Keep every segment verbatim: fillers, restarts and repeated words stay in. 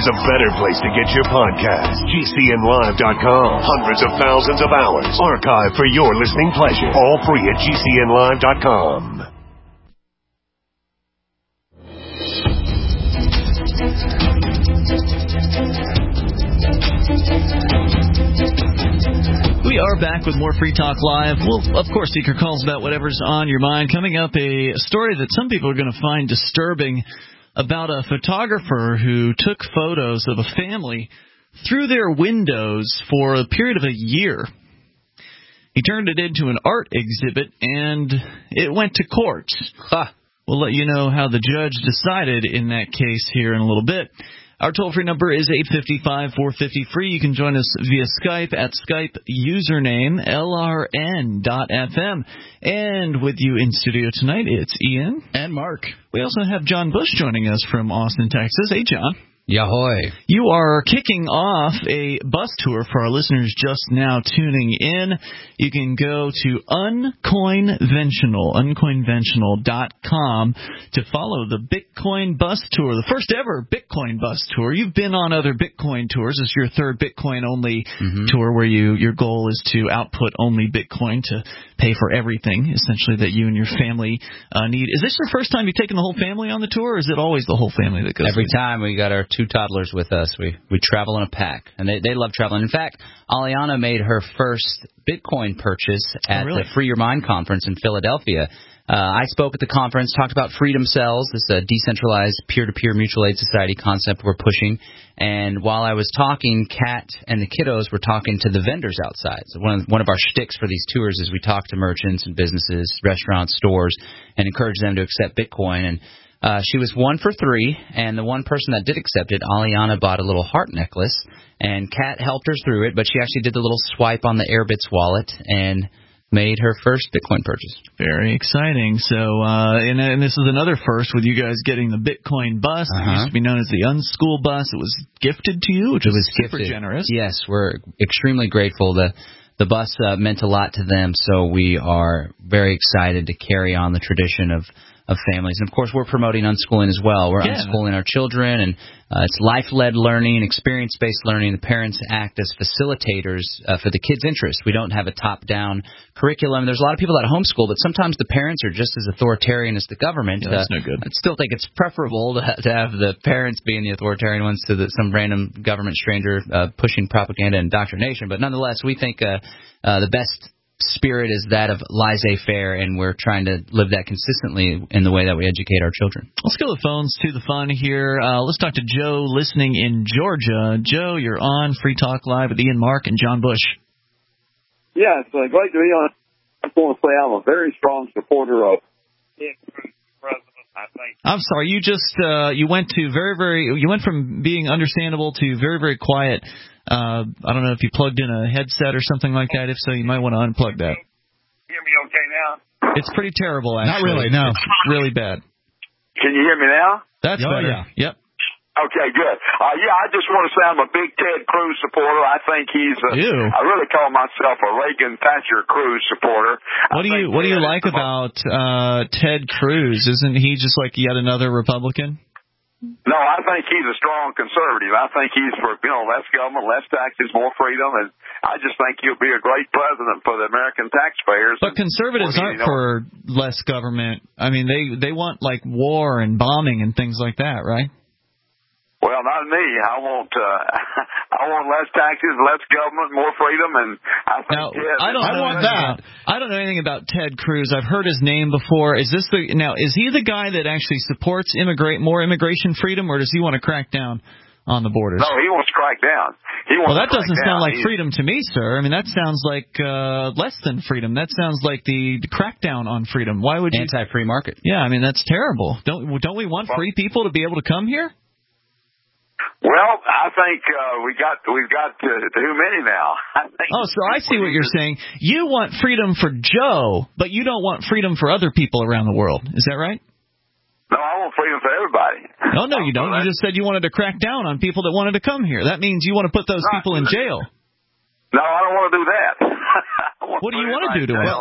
there's a better place to get your podcast. G C N live dot com. Hundreds of thousands of hours archived for your listening pleasure. All free at G C N live dot com. We are back with more Free Talk Live. We'll, of course, take your calls about whatever's on your mind. Coming up, a story that some people are going to find disturbing about a photographer who took photos of a family through their windows for a period of a year. He turned it into an art exhibit, and it went to court. Huh. We'll let you know how the judge decided in that case here in a little bit. Our toll-free number is eight five five, four five zero, free. You can join us via Skype at Skype username L R N dot F M. And with you in studio tonight, it's Ian. And Mark. We also have John Bush joining us from Austin, Texas. Hey, John. Yahoy. You are kicking off a bus tour for our listeners just now tuning in. You can go to Uncoinventional, uncoinventional dot com to follow the Bitcoin bus tour, the first ever Bitcoin bus tour. You've been on other Bitcoin tours. This is your third Bitcoin-only mm-hmm. tour where you your goal is to output only Bitcoin to pay for everything, essentially, that you and your family uh, need. Is this your first time you've taken the whole family on the tour, or is it always the whole family that goes? Every time we got our two toddlers with us. We we travel in a pack, and they, they love traveling. In fact, Aliana made her first Bitcoin purchase at oh, really? the Free Your Mind conference in Philadelphia. Uh, I spoke at the conference, talked about Freedom Cells, this uh, decentralized peer-to-peer mutual aid society concept we're pushing. And while I was talking, Kat and the kiddos were talking to the vendors outside. So one of, one of our shticks for these tours is we talk to merchants and businesses, restaurants, stores, and encourage them to accept Bitcoin. And Uh, she was one for three, and the one person that did accept it, Aliana, bought a little heart necklace, and Kat helped her through it, but she actually did the little swipe on the Airbits wallet and made her first Bitcoin purchase. Very exciting. So, uh, and, and this is another first with you guys getting the Bitcoin bus. Uh-huh. It used to be known as the Unschool bus. It was gifted to you, which it was super gifted. generous. Yes, we're extremely grateful. The The bus uh, meant a lot to them, so we are very excited to carry on the tradition of of families. And, of course, we're promoting unschooling as well. We're yeah. unschooling our children, and uh, it's life-led learning, experience-based learning. The parents act as facilitators uh, for the kids' interests. We don't have a top-down curriculum. There's a lot of people that homeschool, but sometimes the parents are just as authoritarian as the government. Yeah, that's uh, no good. I still think it's preferable to, to have the parents being the authoritarian ones to the, some random government stranger uh, pushing propaganda and indoctrination. But nonetheless, we think uh, uh, the best spirit is that of laissez-faire, and we're trying to live that consistently in the way that we educate our children. Let's go to the phones to the fun here. Uh, let's talk to Joe listening in Georgia. Joe, you're on Free Talk Live with Ian Mark and John Bush. Yeah, it's uh, great to be on. I just want to say I'm a very strong supporter of President, I think. I'm sorry, you just uh, you went to very, very, you went from being understandable to very, very quiet. Uh, I don't know if you plugged in a headset or something like that. If so, you might want to unplug that. Hear me okay now? It's pretty terrible, actually. Not really, no. It's really bad. Can you hear me now? That's oh, better. Yeah. Yep. Okay, good. Uh, yeah, I just want to say I'm a big Ted Cruz supporter. I think he's a, Ew. I really call myself a Reagan Thatcher Cruz supporter. What do you What do you like about uh, Ted Cruz? Isn't he just like yet another Republican? No, I think he's a strong conservative. I think he's for, you know, less government, less taxes, more freedom, and I just think he'll be a great president for the American taxpayers. But conservatives aren't you know, for less government. I mean, they, they want, like, war and bombing and things like that, right? Well, not me. I want uh, I want less taxes, less government, more freedom, and I think now, Ted, I don't I know want that. I don't know anything about Ted Cruz. I've heard his name before. Is this the now? Is he the guy that actually supports immigrate more immigration freedom, or does he want to crack down on the borders? No, he wants to crack down. He wants well, that to doesn't crack sound down. like He's, freedom to me, sir. I mean, that sounds like uh, less than freedom. That sounds like the, the crackdown on freedom. Why would you anti-free market? Yeah, I mean that's terrible. Don't don't we want free people to be able to come here? Well, I think uh, we got we've got uh, too many now. I think oh, so I see what you're saying. You want freedom for Joe, but you don't want freedom for other people around the world. Is that right? No, I want freedom for everybody. No, no, you don't. You just said you wanted to crack down on people that wanted to come here. That means you want to put those people in jail. No, I don't want to do that. What do you want to do to them? Well,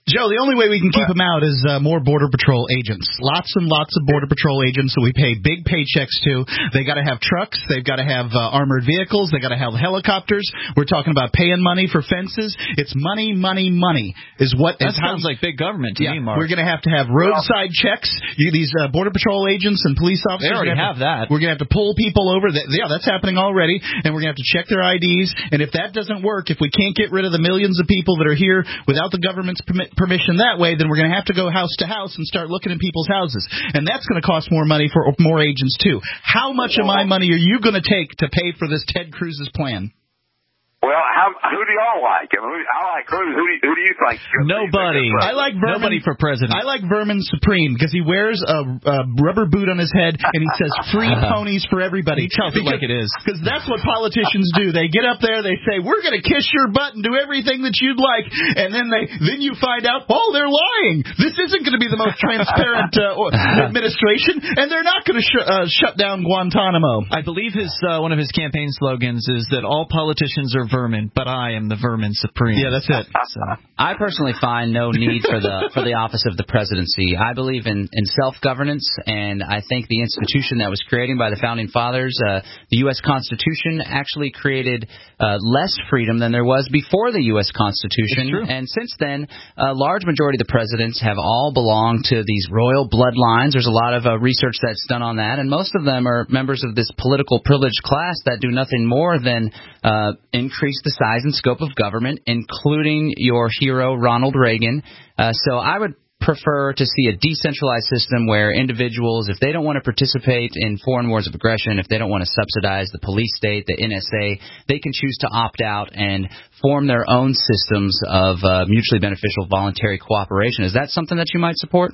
Joe, the only way we can keep them out is uh, more Border Patrol agents. Lots and lots of Border Patrol agents that we pay big paychecks to. They got to have trucks. They've got to have uh, armored vehicles. They got to have helicopters. We're talking about paying money for fences. It's money, money, money is what. That is sounds how, like big government to yeah, me, Mark. We're going to have to have roadside checks. You, these uh, Border Patrol agents and police officers. They already have, have that. We're going to have to pull people over. That, yeah, that's happening already. And we're going to have to check their I Ds. And if that doesn't work, if we can't get rid of the millions of people that are here without the government's permi- permission that way, then we're going to have to go house to house and start looking in people's houses. And that's going to cost more money for more agents, too. How much of my money are you going to take to pay for this Ted Cruz's plan? Well, how, who do y'all like? I, mean, who, I like Cruz. Who do you, who do you think? Nobody. I like Vermin. Nobody for president. I like Vermin Supreme because he wears a, a rubber boot on his head and he says free ponies for everybody. He tells it like it is. Because that's what politicians do. They get up there, they say, we're going to kiss your butt and do everything that you'd like. And then they then you find out, oh, they're lying. This isn't going to be the most transparent uh, administration, and they're not going to sh- uh, shut down Guantanamo. I believe his uh, one of his campaign slogans is that all politicians are vermin, but I am the vermin supreme. Yeah, that's it. So, I personally find no need for the for the office of the presidency. I believe in, in self-governance, and I think the institution that was created by the Founding Fathers, uh, the U S Constitution, actually created uh, less freedom than there was before the U S Constitution. It's true. And since then, a large majority of the presidents have all belonged to these royal bloodlines. There's a lot of uh, research that's done on that, and most of them are members of this political privileged class that do nothing more than uh, increase the size and scope of government, including your hero Ronald Reagan. Uh, so I would prefer to see a decentralized system where individuals, if they don't want to participate in foreign wars of aggression, if they don't want to subsidize the police state, the N S A, they can choose to opt out and form their own systems of uh, mutually beneficial voluntary cooperation. Is that something that you might support?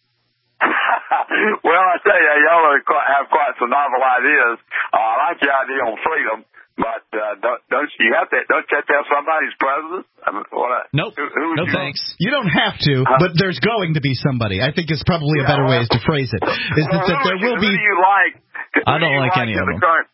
Well, I tell you, y'all are quite, have quite some novel ideas. Uh, I like the idea on freedom. But uh, don't, don't you have to? Don't you have to have somebody's president? I mean, what, nope. Who, who no you thanks. You don't have to, huh? but there's going to be somebody. I think it's probably a better yeah, well, way to phrase it. Is well, that, that there you, will be? Who do you like? I don't do like, like any of them. Current,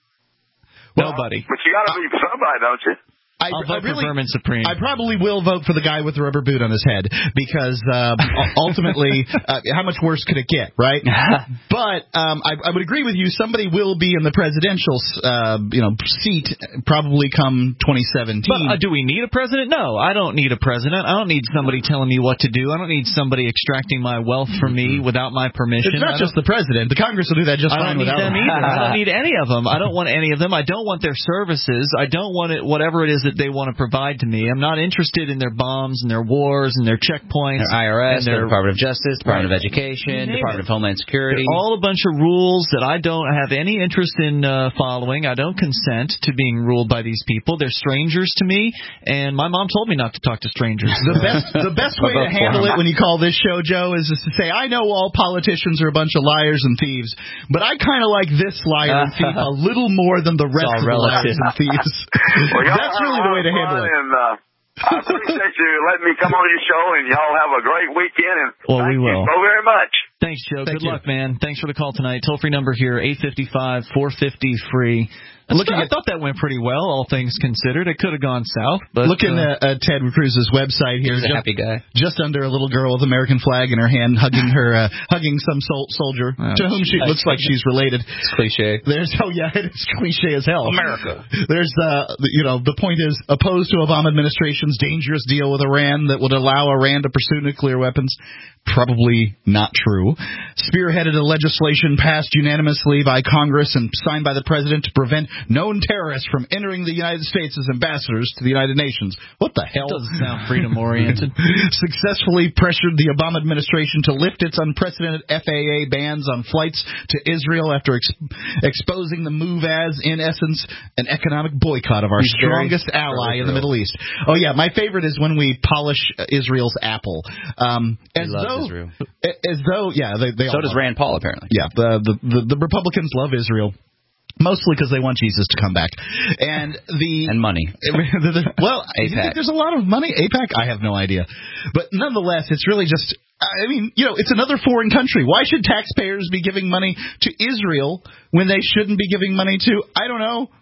Nobody. But you got to be somebody, don't you? I, I'll vote I really, for Vermin Supreme. I probably will vote for the guy with the rubber boot on his head because um, ultimately, uh, how much worse could it get, right? But um, I, I would agree with you. Somebody will be in the presidential, uh, you know, seat probably come twenty seventeen. But uh, do we need a president? No, I don't need a president. I don't need somebody telling me what to do. I don't need somebody extracting my wealth from me without my permission. It's not just the president. The Congress will do that just I fine don't need without them him. either. I don't need any of them. I don't want any of them. I don't want their services. I don't want it, whatever it is that they want to provide to me. I'm not interested in their bombs and their wars and their checkpoints. Their I R S, and their, their Department of Justice, Department right. of Education, Name Department it. of Homeland Security. They're all a bunch of rules that I don't have any interest in uh, following. I don't consent to being ruled by these people. They're strangers to me, and my mom told me not to talk to strangers. The best, the best way to handle it when you call this show, Joe, is just to say, I know all politicians are a bunch of liars and thieves, but I kind of like this liar and thief a little more than the rest of the liars and thieves. Well, That's really the way to handle it. And, uh, I appreciate you letting me come on your show, and y'all have a great weekend. And well, thank we will. you so very much. Thanks, Joe. Thank Good you. luck, man. Thanks for the call tonight. Toll-free number here, eight five five, four five zero, free. Looking, I thought that went pretty well, all things considered. It could have gone south. But Looking uh, at uh, Ted Cruz's website here, He's a just, happy guy. just under a little girl with an American flag in her hand, hugging her, uh, hugging some sol- soldier Oh, to whom she looks like she's related. It's cliche. There's oh yeah, it's cliche as hell. America. There's uh, you know, the point is opposed to Obama administration's dangerous deal with Iran that would allow Iran to pursue nuclear weapons. Probably not true. Spearheaded a legislation passed unanimously by Congress and signed by the president to prevent known terrorists from entering the United States as ambassadors to the United Nations. What the hell? doesn't sound freedom-oriented. Successfully pressured the Obama administration to lift its unprecedented F A A bans on flights to Israel after ex- exposing the move as, in essence, an economic boycott of our He's strongest very ally in the Middle East. Oh, yeah, my favorite is when we polish uh, Israel's apple. Um, as loves though, Israel. As though, yeah, they, they So all does love Rand Paul, apparently. Yeah, the, the, the, the Republicans love Israel. Mostly because they want Jesus to come back. And the... And money. the, the, well, I AIPAC. think there's a lot of money. AIPAC? I have no idea. But nonetheless, it's really just... I mean, you know, it's another foreign country. Why should taxpayers be giving money to Israel when they shouldn't be giving money to, I don't know,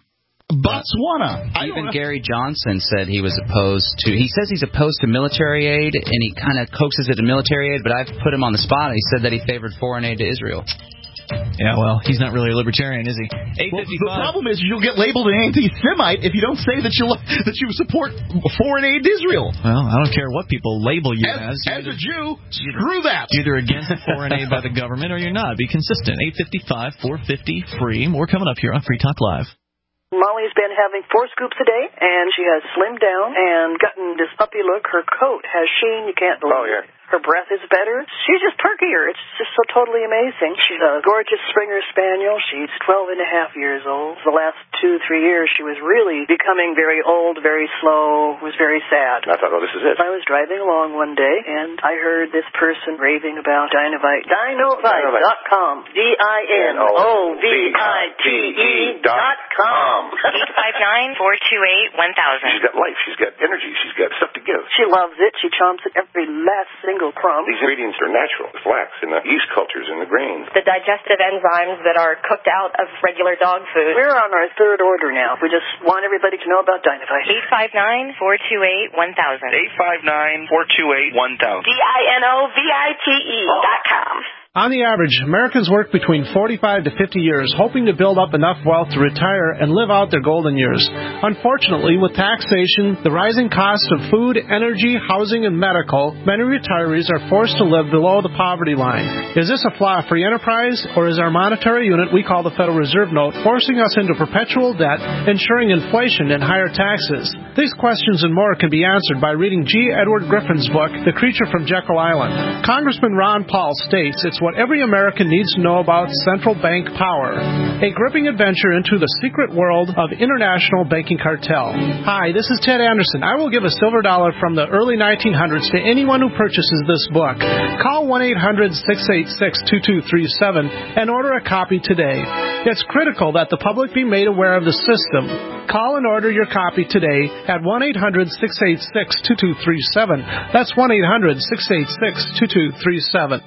Botswana. Even Gary Johnson said he was opposed to, he says he's opposed to military aid, and he kind of coaxes it to military aid, but I've put him on the spot, and he said that he favored foreign aid to Israel. Yeah, well, he's not really a libertarian, is he? Well, the problem is you'll get labeled an anti-Semite if you don't say that you that you support foreign aid to Israel. Well, I don't care what people label you as. As, as a Jew, screw that. You're either against foreign aid by the government or you're not. Be consistent. eight five five, four five zero, free. More coming up here on Free Talk Live. Molly's been having four scoops a day, and she has slimmed down and gotten this puppy look. Her coat has sheen. You can't believe oh, yeah. it. Her breath is better. She's just perkier. It's just so totally amazing. She's a gorgeous Springer Spaniel. She's twelve and a half years old. The last two, three years, she was really becoming very old, very slow, was very sad. I thought, oh, this is it. I was driving along one day, and I heard this person raving about Dinovite. Dinovite dot com. D I N O V I T E dot com. eight five nine, four two eight, one thousand. She's got life. She's got energy. She's got stuff to give. She loves it. She chomps at every last single crumb. These ingredients are natural. The flax and the yeast cultures and the grains. The digestive enzymes that are cooked out of regular dog food. We're on our third order now. We just want everybody to know about Dinovite. eight five nine, four two eight, one thousand. eight five nine, four two eight, one thousand. D I N O V I T E dot com. On the average, Americans work between forty-five to fifty years, hoping to build up enough wealth to retire and live out their golden years. Unfortunately, with taxation, the rising cost of food, energy, housing, and medical, many retirees are forced to live below the poverty line. Is this a flaw of free enterprise, or is our monetary unit we call the Federal Reserve Note forcing us into perpetual debt, ensuring inflation and higher taxes? These questions and more can be answered by reading G. Edward Griffin's book, The Creature from Jekyll Island. Congressman Ron Paul states it's what every American needs to know about central bank power. A gripping adventure into the secret world of international banking cartel. Hi, this is Ted Anderson. I will give a silver dollar from the early nineteen hundreds to anyone who purchases this book. Call one eight hundred, six eight six, two two three seven and order a copy today. It's critical that the public be made aware of the system. Call and order your copy today at one eight hundred, six eight six, two two three seven. That's one eight hundred, six eight six, two two three seven.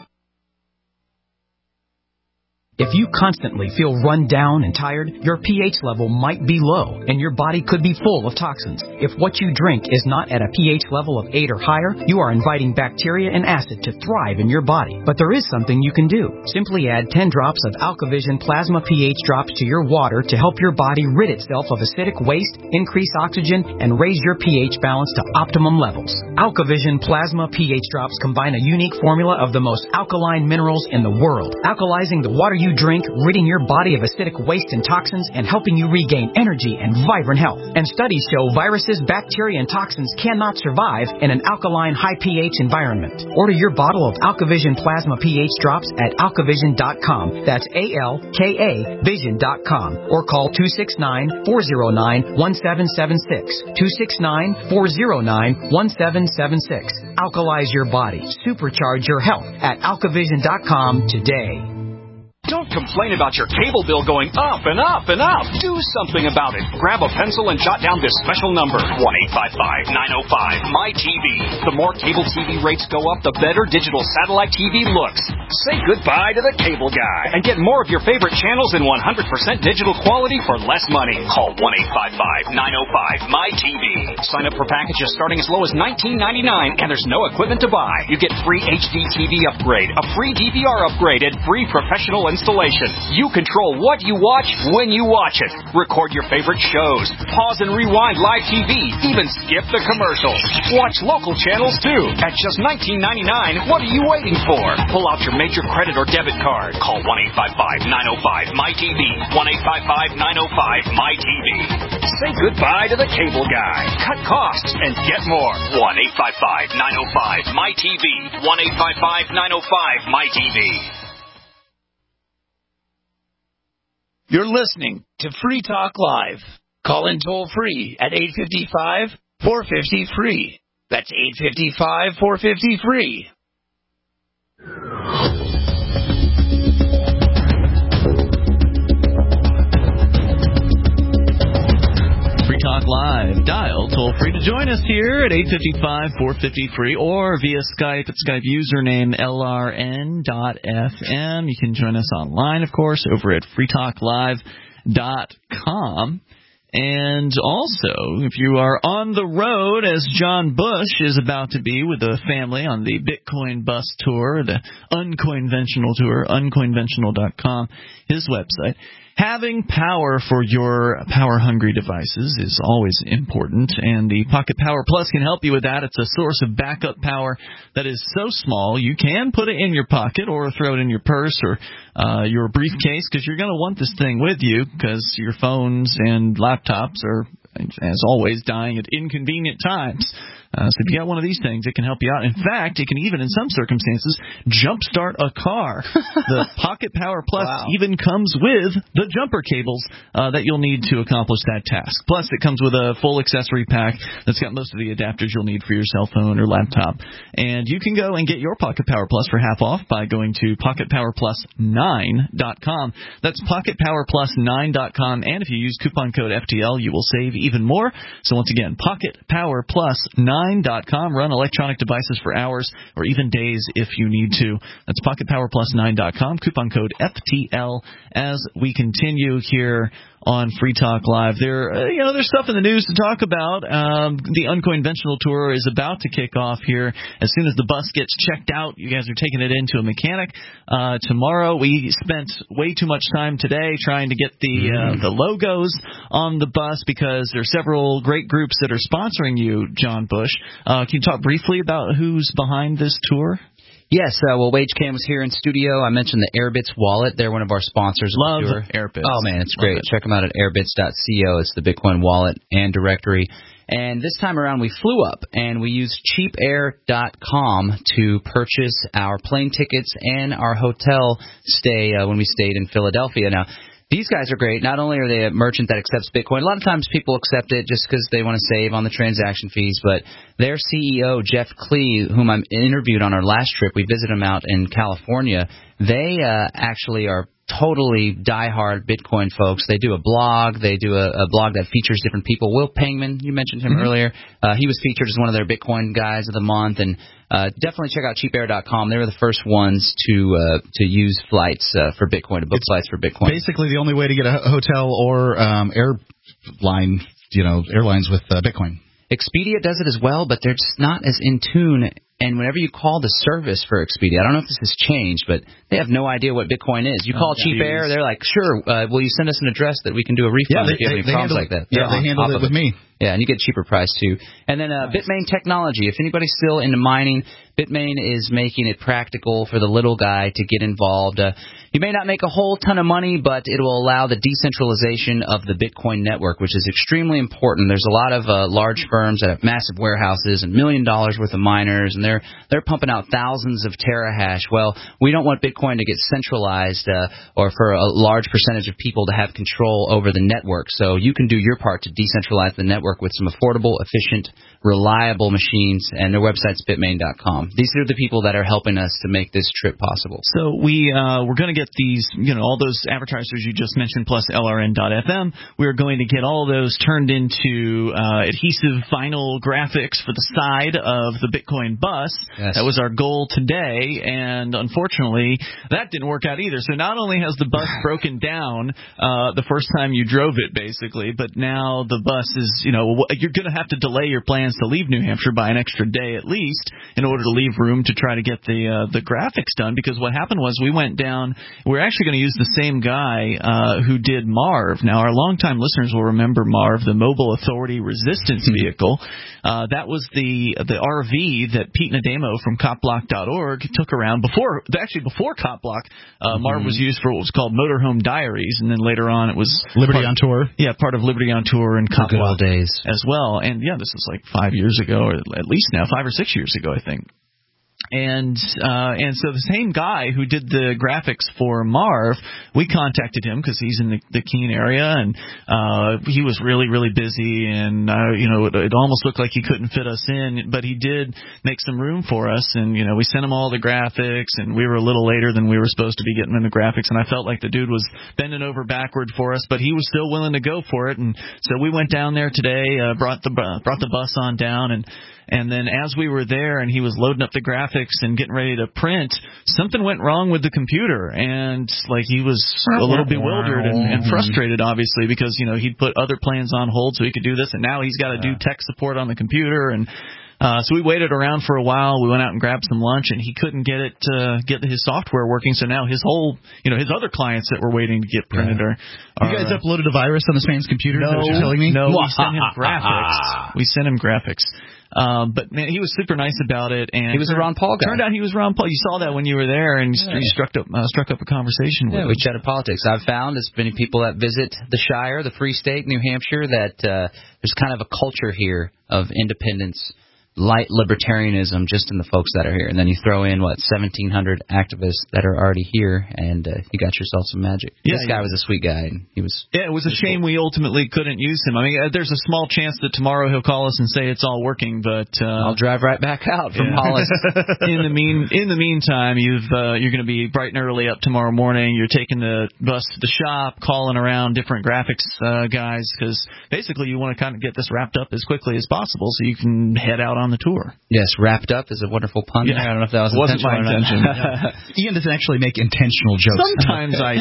If you constantly feel run down and tired, your pH level might be low, and your body could be full of toxins. If what you drink is not at a pH level of eight or higher, you are inviting bacteria and acid to thrive in your body. But there is something you can do. Simply add ten drops of AlkaVision Plasma pH drops to your water to help your body rid itself of acidic waste, increase oxygen, and raise your pH balance to optimum levels. AlkaVision Plasma pH drops combine a unique formula of the most alkaline minerals in the world, alkalizing the water you you drink, ridding your body of acidic waste and toxins, and helping you regain energy and vibrant health. And studies show viruses, bacteria, and toxins cannot survive in an alkaline, high pH environment. Order your bottle of AlkaVision Plasma pH drops at alkavision dot com. That's A L K A vision dot com. Or call two six nine, four zero nine, one seven seven six. two six nine, four zero nine, one seven seven six. Alkalize your body. Supercharge your health at alkavision dot com today. Don't complain about your cable bill going up and up and up. Do something about it. Grab a pencil and jot down this special number, one eight five five, nine oh five, M Y T V. The more cable T V rates go up, the better digital satellite T V looks. Say goodbye to the cable guy and get more of your favorite channels in one hundred percent digital quality for less money. Call one eight five five, nine oh five, M Y T V. Sign up for packages starting as low as nineteen ninety-nine, and there's no equipment to buy. You get free H D T V upgrade, a free D V R upgrade, and free professional installation. You control what you watch when you watch it. Record your favorite shows. Pause and rewind live T V. Even skip the commercials. Watch local channels too. At just nineteen ninety-nine, what are you waiting for? Pull out your major credit or debit card. Call one eight five five, nine oh five, M Y T V. one eight five five, nine oh five, M Y T V. Say goodbye to the cable guy. Cut costs and get more. one eight five five, nine oh five, M Y T V. one eight five five, nine oh five, M Y T V. You're listening to Free Talk Live. Call in toll free at eight five five, four five zero, free. That's eight five five, four five zero, free. Free Talk Live. Dial toll free to join us here at eight five five, four five zero, free or via Skype at Skype username L R N dot F M. You can join us online, of course, over at free talk live dot com. And also, if you are on the road, as John Bush is about to be with the family on the Bitcoin Bus Tour, the Uncoinventional Tour, uncoinventional dot com, his website, having power for your power-hungry devices is always important, and the Pocket Power Plus can help you with that. It's a source of backup power that is so small you can put it in your pocket or throw it in your purse or uh, your briefcase, because you're going to want this thing with you, because your phones and laptops are, as always, dying at inconvenient times. Uh, so if you got one of these things, it can help you out. In fact, it can even, in some circumstances, jumpstart a car. The Pocket Power Plus wow. even comes with the jumper cables uh, that you'll need to accomplish that task. Plus, it comes with a full accessory pack that's got most of the adapters you'll need for your cell phone or laptop. And you can go and get your Pocket Power Plus for half off by going to pocket power plus nine dot com. That's pocket power plus nine dot com. And if you use coupon code F T L, you will save even more. So once again, pocket power plus nine dot com. Run electronic devices for hours or even days if you need to. That's pocket power plus nine dot com. Coupon code F T L as we continue here on Free Talk Live. There, uh, you know, there's stuff in the news to talk about. Um, the Uncoinventional Tour is about to kick off here. As soon as the bus gets checked out, you guys are taking it into a mechanic. Uh, tomorrow, we spent way too much time today trying to get the uh, the logos on the bus, because there are several great groups that are sponsoring you, John Bush. Uh, can you talk briefly about who's behind this tour? Yes, uh, well, WageCam was here in studio. I mentioned the Airbits wallet. They're one of our sponsors. Love of the tour. Airbits. Oh, man, it's great. It. Check them out at airbits dot co. It's the Bitcoin wallet and directory. And this time around, we flew up, and we used cheap air dot com to purchase our plane tickets and our hotel stay uh, when we stayed in Philadelphia. Now, these guys are great. Not only are they a merchant that accepts Bitcoin, a lot of times people accept it just because they want to save on the transaction fees, but their C E O, Jeff Klee, whom I interviewed on our last trip, we visited him out in California, they uh, actually are totally diehard Bitcoin folks. They do a blog. They do a, a blog that features different people. Will Pangman, you mentioned him mm-hmm. earlier. Uh, he was featured as one of their Bitcoin guys of the month. And uh, definitely check out cheap air dot com. They were the first ones to uh, to use flights uh, for Bitcoin, to book it's flights for Bitcoin. Basically the only way to get a hotel or um, airline, you know, airlines with uh, Bitcoin. Expedia does it as well, but they're just not as in tune. And whenever you call the service for Expedia, I don't know if this has changed, but they have no idea what Bitcoin is. You call oh, Cheap geez. Air, they're like, sure, uh, will you send us an address that we can do a refund yeah, they, if you have they, any they problems handle, like that? Yeah, they're they handled it with me. Yeah, and you get a cheaper price, too. And then uh, nice. Bitmain Technology. If anybody's still into mining, Bitmain is making it practical for the little guy to get involved. Uh, you may not make a whole ton of money, but it will allow the decentralization of the Bitcoin network, which is extremely important. There's a lot of uh, large firms that have massive warehouses and million dollars worth of miners, and they're they're pumping out thousands of terahash. Well, we don't want Bitcoin to get centralized uh, or for a large percentage of people to have control over the network. So you can do your part to decentralize the network with some affordable, efficient, reliable machines, and their website's bitmain dot com. These are the people that are helping us to make this trip possible. So we uh, we're going to get these, you know, all those advertisers you just mentioned, plus L R N dot F M. We're going to get all those turned into uh, adhesive vinyl graphics for the side of the Bitcoin bus. Yes. That was our goal today, and unfortunately, that didn't work out either. So not only has the bus broken down uh, the first time you drove it, basically, but now the bus is, you know, you're going to have to delay your plans to leave New Hampshire by an extra day at least in order to leave room to try to get the uh, the graphics done, because what happened was we went down, we're actually going to use the same guy uh, who did Marv. Now, our longtime listeners will remember Marv, the Mobile Authority Resistance Vehicle. Uh, that was the the R V that Pete Nademo from cop block dot org took around before, actually before CopBlock. Uh, Marv mm-hmm. was used for what was called Motorhome Diaries, and then later on it was Liberty part, on Tour. Yeah, part of Liberty on Tour and CopBlock. Good old days. As well. And yeah, this was like five years ago, or at least now, five or six years ago, I think. And uh, and so the same guy who did the graphics for Marv, we contacted him because he's in the, the Keene area, and uh, he was really, really busy, and uh, you know, it, it almost looked like he couldn't fit us in, but he did make some room for us, and you know, we sent him all the graphics, and we were a little later than we were supposed to be getting in the graphics, and I felt like the dude was bending over backward for us, but he was still willing to go for it, and so we went down there today, uh, brought the uh, brought the bus on down, and And then as we were there and he was loading up the graphics and getting ready to print, something went wrong with the computer. And, like, he was a little bewildered and, and frustrated, obviously, because, you know, he'd put other plans on hold so he could do this, and now he's got to do tech support on the computer. And uh, so we waited around for a while. We went out and grabbed some lunch, and he couldn't get it, uh, get his software working. So now his whole, you know, his other clients that were waiting to get printed yeah. are, are. You guys uh, uploaded a virus on this man's computer? No, is that what you're telling me? no, we sent him graphics. We sent him graphics. Um, but man, he was super nice about it, and he was a Ron Paul guy. Turned out he was Ron Paul. You saw that when you were there, and yeah. you struck up uh, struck up a conversation with yeah, him. We chatted politics. I've found as many people that visit the Shire, the Free State, New Hampshire, that uh, there's kind of a culture here of independence, light libertarianism just in the folks that are here. And then you throw in, what, seventeen hundred activists that are already here, and uh, you got yourself some magic. Yeah, this guy yeah. was a sweet guy, and he was... Yeah, it was a shame we ultimately couldn't use him. I mean, uh, there's a small chance that tomorrow he'll call us and say it's all working, but... Uh, I'll drive right back out from yeah. Hollis. in the mean, in the meantime, you've, uh, you're going to be bright and early up tomorrow morning. You're taking the bus to the shop, calling around different graphics uh, guys, because basically you want to kind of get this wrapped up as quickly as possible so you can head out on the tour. Yes, wrapped up is a wonderful pun. Yeah. I don't know if that was wasn't my intention. Ian doesn't actually make intentional jokes. Sometimes I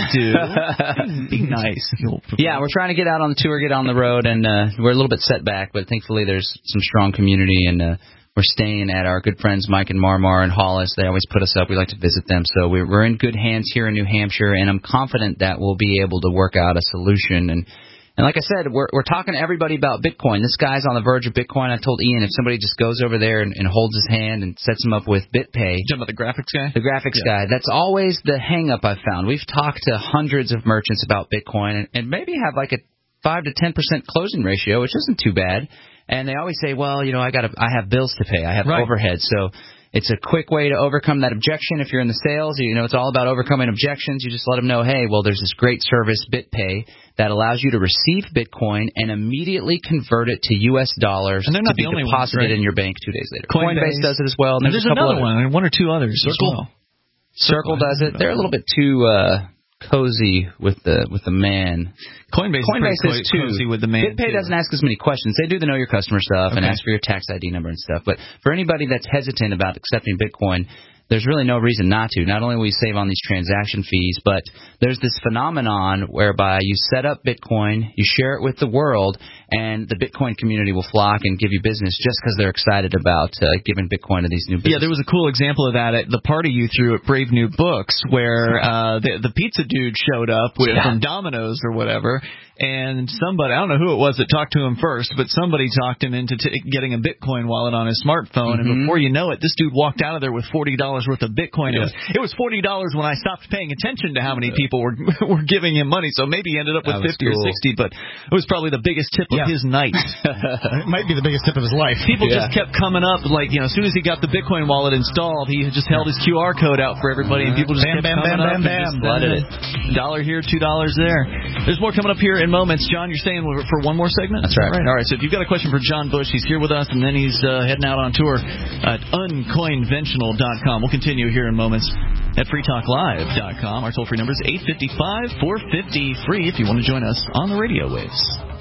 do. Be nice. Yeah, we're trying to get out on the tour, get on the road, and uh, we're a little bit set back, but thankfully there's some strong community, and uh, we're staying at our good friends Mike and Marmar in Hollis. They always put us up. We like to visit them, so we're, we're in good hands here in New Hampshire, and I'm confident that we'll be able to work out a solution. And And like I said, we're we're talking to everybody about Bitcoin. This guy's on the verge of Bitcoin. I told Ian if somebody just goes over there and, and holds his hand and sets him up with BitPay. You talking about the graphics guy? The graphics yeah. guy. That's always the hang-up I've found. We've talked to hundreds of merchants about Bitcoin and, and maybe have like a five to ten percent closing ratio, which isn't too bad. And they always say, well, you know, I got I have bills to pay. I have right. overhead. So it's a quick way to overcome that objection. If you're in the sales, you know, it's all about overcoming objections. You just let them know, hey, well, there's this great service, BitPay, that allows you to receive Bitcoin and immediately convert it to U S dollars and they're not to be the only deposited ones, right? in your bank two days later. Coinbase, Coinbase does it as well. And and there's, there's a couple another other, one, one or two others Circle. as well. Circle, Circle does it. They're a little bit too uh, cozy with the with the man. Coinbase, Coinbase is, is too cozy with the man. BitPay too. doesn't ask as many questions. They do the know your customer stuff okay. and ask for your tax I D number and stuff. But for anybody that's hesitant about accepting Bitcoin, there's really no reason not to. Not only will you save on these transaction fees, but there's this phenomenon whereby you set up Bitcoin, you share it with the world, and the Bitcoin community will flock and give you business just because they're excited about uh, giving Bitcoin to these new businesses. Yeah, there was a cool example of that at the party you threw at Brave New Books where uh, the, the pizza dude showed up with, yeah. from Domino's or whatever, and somebody, I don't know who it was that talked to him first, but somebody talked him into t- getting a Bitcoin wallet on his smartphone, mm-hmm. and before you know it, this dude walked out of there with forty dollars worth of Bitcoin. Yeah. It was it was forty dollars when I stopped paying attention to how many people were were giving him money, so maybe he ended up with fifty cool. or sixty, but it was probably the biggest tip yeah. of his night. It might be the biggest tip of his life. People yeah. just kept coming up, like, you know, as soon as he got the Bitcoin wallet installed, he just held his Q R code out for everybody, and people just bam, kept bam, coming bam, up bam, and just bam, flooded it. A dollar here, two dollars there. There's more coming up here in moments. John, you're staying for one more segment? That's right. right. All right, so if you've got a question for John Bush, he's here with us, and then he's uh, heading out on tour at uncoinventional dot com. We'll continue here in moments at free talk live dot com. Our toll-free number is eight five five, four five zero, free if you want to join us on the radio waves.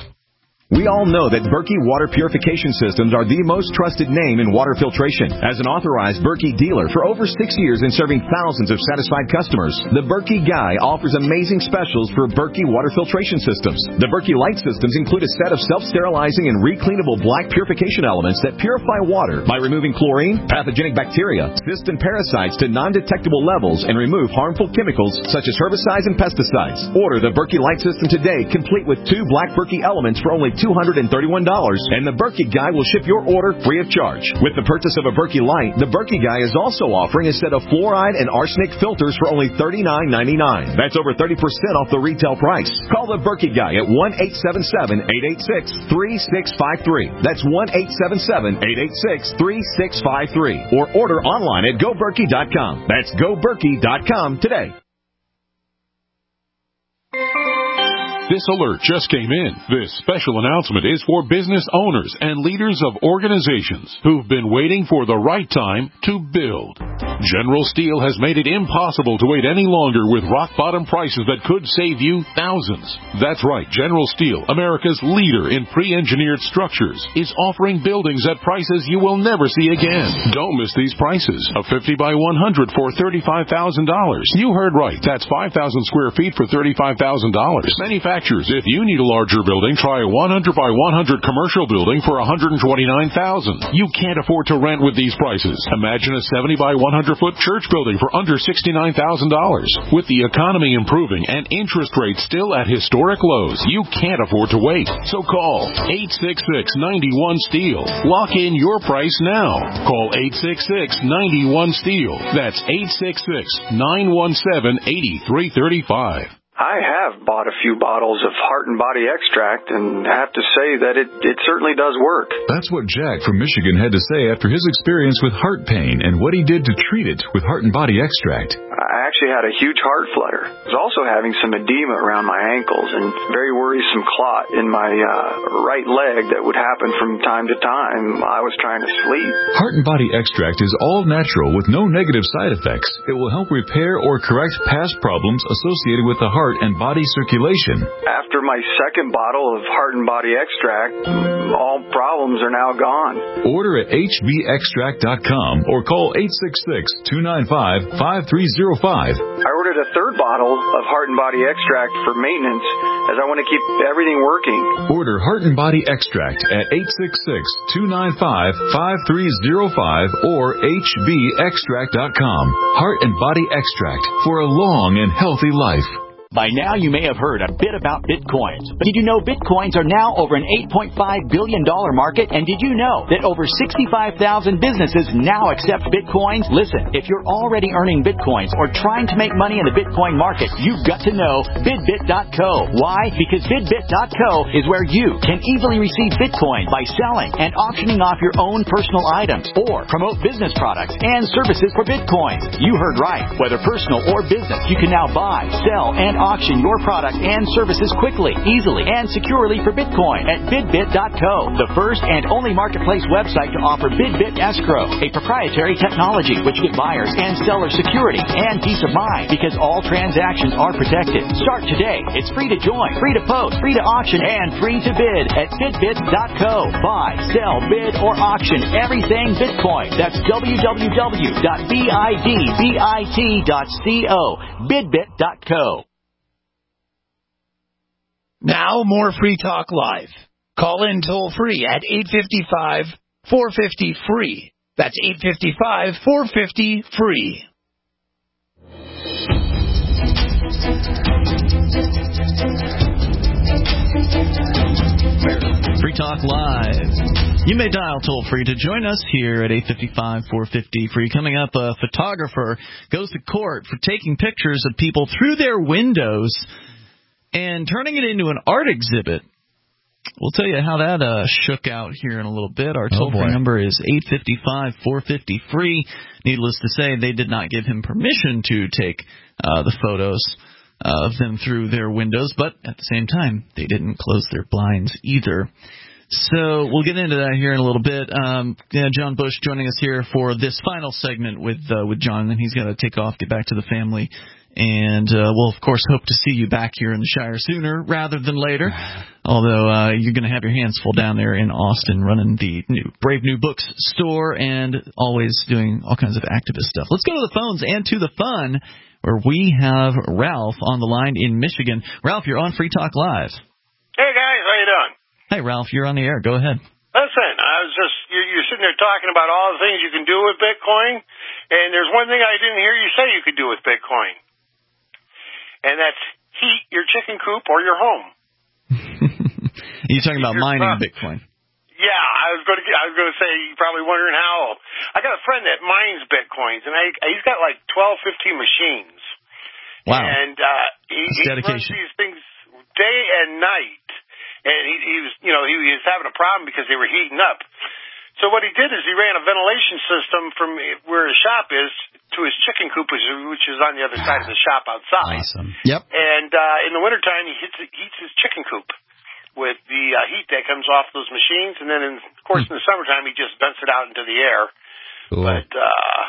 We all know that Berkey Water Purification Systems are the most trusted name in water filtration. As an authorized Berkey dealer for over six years and serving thousands of satisfied customers, the Berkey Guy offers amazing specials for Berkey Water Filtration Systems. The Berkey Light Systems include a set of self-sterilizing and recleanable black purification elements that purify water by removing chlorine, pathogenic bacteria, cysts and parasites to non-detectable levels and remove harmful chemicals such as herbicides and pesticides. Order the Berkey Light System today, complete with two black Berkey elements for only two hundred thirty-one dollars, and the Berkey Guy will ship your order free of charge. With the purchase of a Berkey Light, the Berkey Guy is also offering a set of fluoride and arsenic filters for only thirty-nine ninety-nine. That's over thirty percent off the retail price. Call the Berkey Guy at one eight seven seven, eight eight six, three six five three. That's one eight seven seven, eight eight six, three six five three. Or order online at go berkey dot com. That's go berkey dot com today. This alert just came in. This special announcement is for business owners and leaders of organizations who've been waiting for the right time to build. General Steel has made it impossible to wait any longer with rock-bottom prices that could save you thousands. That's right. General Steel, America's leader in pre-engineered structures, is offering buildings at prices you will never see again. Don't miss these prices. A fifty by one hundred for thirty-five thousand dollars. You heard right. That's five thousand square feet for thirty-five thousand dollars. Manufacturers, if you need a larger building, try a one hundred by one hundred commercial building for one hundred twenty-nine thousand dollars. You can't afford to rent with these prices. Imagine a seventy by one hundred foot church building for under sixty-nine thousand dollars. With the economy improving and interest rates still at historic lows, you can't afford to wait. So call eight six six, nine one, STEEL. Lock in your price now. Call eight six six, nine one, STEEL. That's eight six six, nine one seven, eight three three five. I have bought a few bottles of Heart and Body Extract and have to say that it, it certainly does work. That's what Jack from Michigan had to say after his experience with heart pain and what he did to treat it with Heart and Body Extract. I actually had a huge heart flutter. I was also having some edema around my ankles and very worrisome clot in my uh, right leg that would happen from time to time. I was trying to sleep. Heart and Body Extract is all natural with no negative side effects. It will help repair or correct past problems associated with the heart and body circulation. After my second bottle of Heart and Body Extract, all problems are now gone. Order at H B extract dot com or call eight six six, two nine five, five three zero five. I ordered a third bottle of Heart and Body Extract for maintenance as I want to keep everything working. Order Heart and Body Extract at eight six six, two nine five, five three zero five or H B extract dot com. Heart and Body Extract for a long and healthy life. By now, you may have heard a bit about Bitcoins. But did you know Bitcoins are now over an eight point five billion dollars market? And did you know that over sixty-five thousand businesses now accept Bitcoins? Listen, if you're already earning Bitcoins or trying to make money in the Bitcoin market, you've got to know Bidbit dot co. Why? Because Bidbit dot co is where you can easily receive Bitcoin by selling and auctioning off your own personal items or promote business products and services for Bitcoins. You heard right. Whether personal or business, you can now buy, sell, and auction your product and services quickly, easily, and securely for Bitcoin at Bidbit dot co, the first and only marketplace website to offer Bidbit Escrow, a proprietary technology which gives buyers and sellers security and peace of mind because all transactions are protected. Start today. It's free to join, free to post, free to auction, and free to bid at Bidbit dot co. Buy, sell, bid, or auction everything Bitcoin. That's w w w dot bidbit dot co. Bidbit dot co. Now, more Free Talk Live. Call in toll-free at eight five five, four five zero, free. That's eight five five, four five zero, free. Free Talk Live. You may dial toll-free to join us here at eight five five, four five zero, free. Coming up, a photographer goes to court for taking pictures of people through their windows and turning it into an art exhibit. We'll tell you how that uh, shook out here in a little bit. Our toll-free oh number is eight five five, four five zero, free. Needless to say, they did not give him permission to take uh, the photos of them through their windows, but at the same time, they didn't close their blinds either. So we'll get into that here in a little bit. Um, yeah, John Bush joining us here for this final segment with uh, with John, and then he's got to take off, get back to the family. And uh, we'll, of course, hope to see you back here in the Shire sooner rather than later, although uh, you're going to have your hands full down there in Austin running the new Brave New Books store and always doing all kinds of activist stuff. Let's go to the phones and to the fun, where we have Ralph on the line in Michigan. Ralph, you're on Free Talk Live. Hey, guys. How you doing? Hey, Ralph, you're on the air. Go ahead. Listen, I was just, you're, you're sitting there talking about all the things you can do with Bitcoin, and there's one thing I didn't hear you say you could do with Bitcoin. And that's heat your chicken coop or your home. You're talking about mining uh, Bitcoin. Yeah, I was going to. I was going to say you're probably wondering how. I got a friend that mines Bitcoins, and I, he's got like twelve, fifteen machines. Wow. And uh, he, he runs dedication. these things day and night. And he, he was, you know, he, he was having a problem because they were heating up. So what he did is he ran a ventilation system from where his shop is to his chicken coop, which is, which is on the other side of the shop outside. Awesome. Yep. And uh, in the wintertime, he heats, heats his chicken coop with the uh, heat that comes off those machines. And then, in, of course, in the summertime, he just vents it out into the air. Cool. But, uh...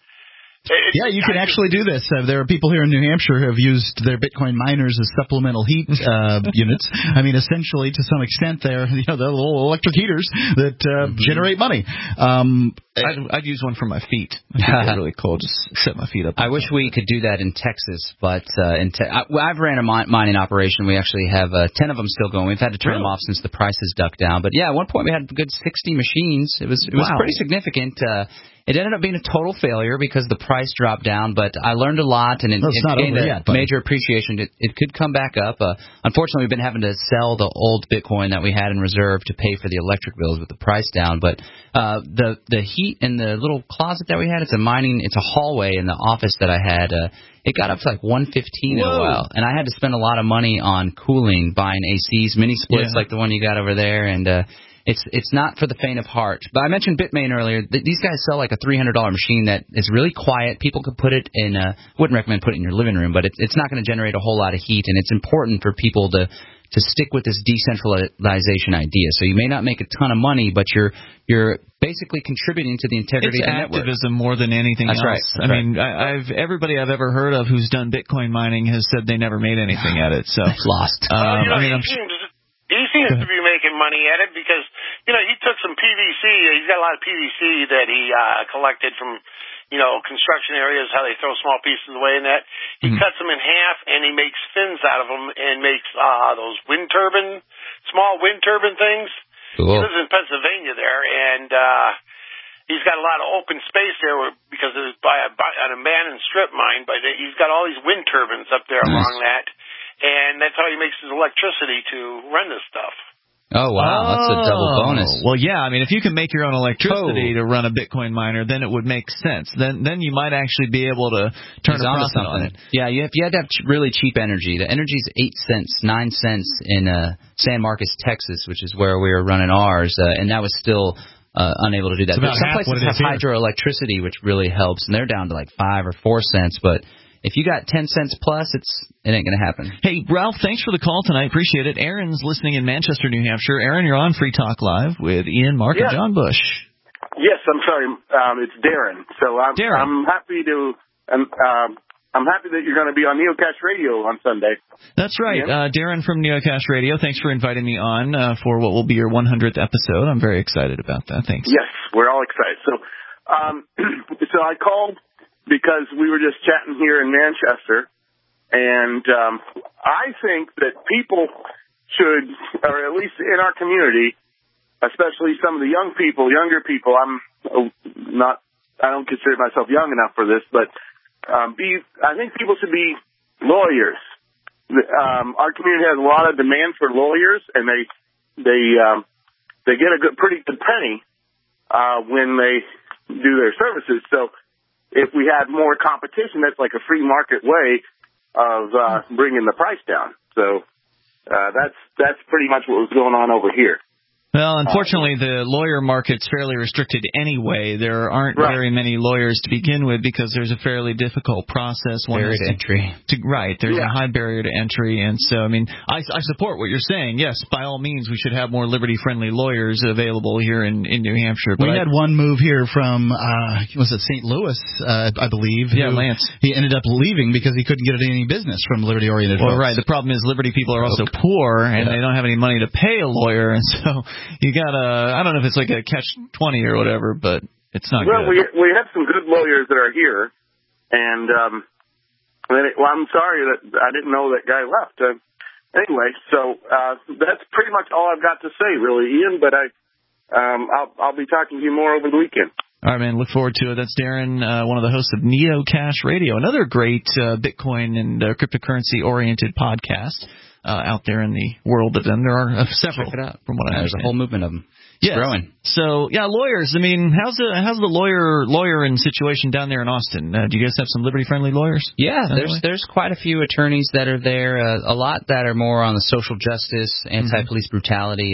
It, yeah, you can actually do this. Uh, there are people here in New Hampshire who have used their Bitcoin miners as supplemental heat uh, units. I mean, essentially, to some extent, they're you know the little electric heaters that uh, mm-hmm. generate money. Um, I'd, I'd use one for my feet. I think they're really cool. Just set my feet up. I wish we could do that in Texas, but uh, in te- I, I've ran a mi- mining operation. We actually have uh, ten of them still going. We've had to turn really? them off since the price has ducked down. But yeah, at one point we had a good sixty machines. It was it was wow. pretty significant. Uh, It ended up being a total failure because the price dropped down, but I learned a lot, and it, well, it gained a yet, major appreciation. It, it could come back up. Uh, unfortunately, we've been having to sell the old Bitcoin that we had in reserve to pay for the electric bills with the price down. But uh, the the heat in the little closet that we had, it's a mining, it's a hallway in the office that I had. Uh, it got up to like one fifteen in a while, and I had to spend a lot of money on cooling, buying A Cs, mini splits yeah. like the one you got over there, and uh, It's it's not for the faint of heart. But I mentioned Bitmain earlier. These guys sell like a three hundred dollars machine that is really quiet. People could put it in a – wouldn't recommend putting it in your living room, but it, it's not going to generate a whole lot of heat. And it's important for people to, to stick with this decentralization idea. So you may not make a ton of money, but you're you're basically contributing to the integrity it's of the network. It's activism more than anything That's else. Right. That's I right. mean, I, I've everybody I've ever heard of who's done Bitcoin mining has said they never made anything at it. So lost. Um, well, you know, I mean, he I'm seems, he seems to be making money at it because, you know, he took some P V C. He's got a lot of P V C that he uh, collected from, you know, construction areas, how they throw small pieces away and that. He mm-hmm. cuts them in half, and he makes fins out of them and makes uh, those wind turbine, small wind turbine things. Cool. He lives in Pennsylvania there, and uh, he's got a lot of open space there where, because it's by, a, by an abandoned strip mine, but he's got all these wind turbines up there nice. along that. And that's how he makes his electricity to run this stuff. Oh, wow. That's a double bonus. Well, yeah. I mean, if you can make your own electricity oh. to run a Bitcoin miner, then it would make sense. Then then you might actually be able to turn He's a profit on it. Yeah, you have, you had to have really cheap energy. The energy's eight cents, nine cents in uh, San Marcos, Texas, which is where we were running ours, uh, and that was still uh, unable to do that. Some places have hydroelectricity, which really helps, and they're down to like five or four cents, but if you got ten cents plus, it's it ain't going to happen. Hey, Ralph, thanks for the call tonight. Appreciate it. Aaron's listening in Manchester, New Hampshire. Aaron, you're on Free Talk Live with Ian, Mark, yeah. and John Bush. Yes, I'm sorry. Um, it's Darren. So I'm, Darren. I'm happy to um, um, I'm happy that you're going to be on Neocash Radio on Sunday. That's right. Uh, Darren from Neocash Radio. Thanks for inviting me on uh, for what will be your one hundredth episode. I'm very excited about that. Thanks. Yes, we're all excited. So, um, so I called because we were just chatting here in Manchester, and um, I think that people should, or at least in our community, especially some of the young people, younger people, I'm not, I don't consider myself young enough for this, but um, be, I think people should be lawyers. Um, our community has a lot of demand for lawyers, and they they um, they get a good, pretty good penny uh, when they do their services. So if we had more competition, that's like a free market way of uh, bringing the price down. So uh, that's that's pretty much what was going on over here. Well, unfortunately, the lawyer market's fairly restricted anyway. There aren't right. very many lawyers to begin with because there's a fairly difficult process. Barrier to entry. To, right. There's yeah. a high barrier to entry. And so, I mean, I, I support what you're saying. Yes, by all means, we should have more liberty-friendly lawyers available here in, in New Hampshire. But we I, had one move here from, uh, was it Saint Louis, uh, I believe? Yeah, Lance. He ended up leaving because he couldn't get any business from liberty-oriented Well, folks. right. The problem is liberty people are also poor, and yeah. they don't have any money to pay a lawyer. And so you got to, I don't know if it's like a catch twenty or whatever, but it's not well, good. Well, we we have some good lawyers that are here, and um, well, I'm sorry that I didn't know that guy left. Uh, anyway, so uh, that's pretty much all I've got to say, really, Ian. But I, um, I'll I'll be talking to you more over the weekend. All right, man. Look forward to it. That's Darren, uh, one of the hosts of Neocash Radio, another great uh, Bitcoin and uh, cryptocurrency-oriented podcast uh, out there in the world of them. There are uh, several. Check it out. From what I yeah, There's understand. a whole movement of them. It's yes. growing. So, yeah, lawyers. I mean, how's the how's the lawyer lawyer in situation down there in Austin? Uh, do you guys have some liberty-friendly lawyers? Yeah, there's there's quite a few attorneys that are there. Uh, a lot that are more on the social justice, anti-police mm-hmm. brutality. Uh,